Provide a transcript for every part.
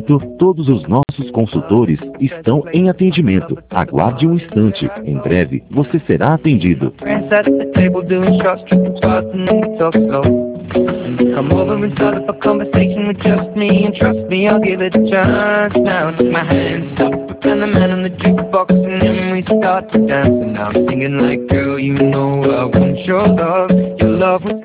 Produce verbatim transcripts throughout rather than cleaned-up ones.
momento, todos os nossos consultores estão em atendimento. Aguarde um instante. Em breve, você será atendido. Friends at the table doing shots, tripping fast, and then we talk slow. And come over and start up a conversation with just me, and trust me, I'll give it a chance. Now take my hands up, and the man on the jukebox, and then we start to dance. And now I'm singing like, girl, you know I want your love, your love was...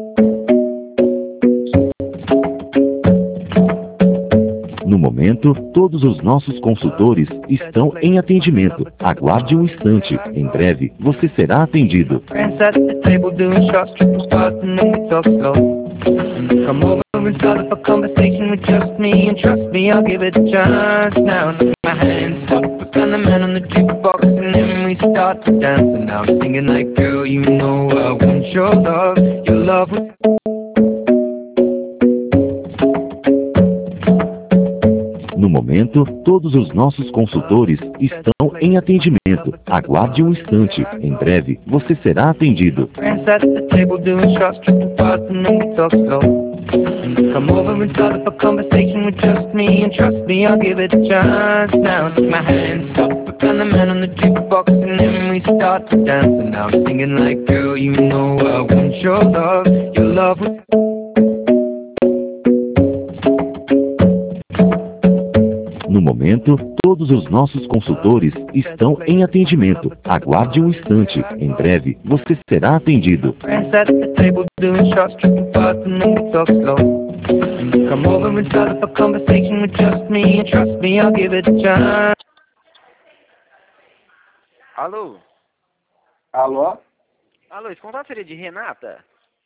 No momento, todos os nossos consultores estão em atendimento. Aguarde um instante. Em breve, você será atendido. Friends at the table doing shots, tripping fast, and then we talk slow. And come over and start up a conversation with just me, and trust me, I'll give it a chance. Now take my hands up, and the man on the jukebox, and then we start to dance. And now I'm singing like, girl, you know I want your love, your love was... No momento, todos os nossos consultores estão em atendimento. Aguarde um instante. Em breve, você será atendido. Friends at the table doing shots, tripping fast, and then we talk slow. And come over and start up a conversation with just me, and trust me, I'll give it a chance. Now take my hands up, and the man on the jukebox, and then we start to dance. And now I'm singing like, girl, you know I want your love, your love was... No momento, todos os nossos consultores estão em atendimento. Aguarde um instante. Em breve, você será atendido. Friends at the table doing shots, tripping fast, and then we talk slow. And come over and start up a conversation with just me, and trust me, I'll give it a chance. Alô? Alô? Alô, esse contato seria de Renata?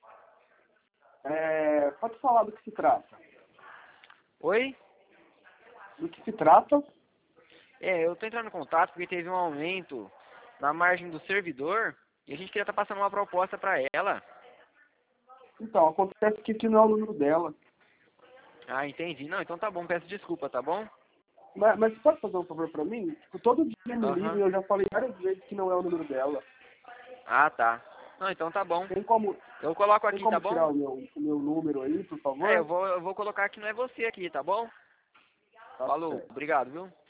É, pode falar do que se trata? Oi? Do que se trata? É, eu tô entrando em contato porque teve um aumento na margem do servidor e a gente queria estar passando uma proposta para ela. Então, acontece que aqui não é o número dela. Ah, entendi. Não, então tá bom, peço desculpa, tá bom? Mas, mas você pode fazer um favor pra mim? Tipo, todo dia me Aham. ligam e eu já falei várias vezes que não é o número dela. Ah, tá. Não, então tá bom. Tem como, Eu coloco tem aqui, como tá tirar bom? o meu, o meu número aí, por favor? É, eu vou, eu vou colocar que não é você aqui, tá bom? Tá Falou, certo. obrigado, viu?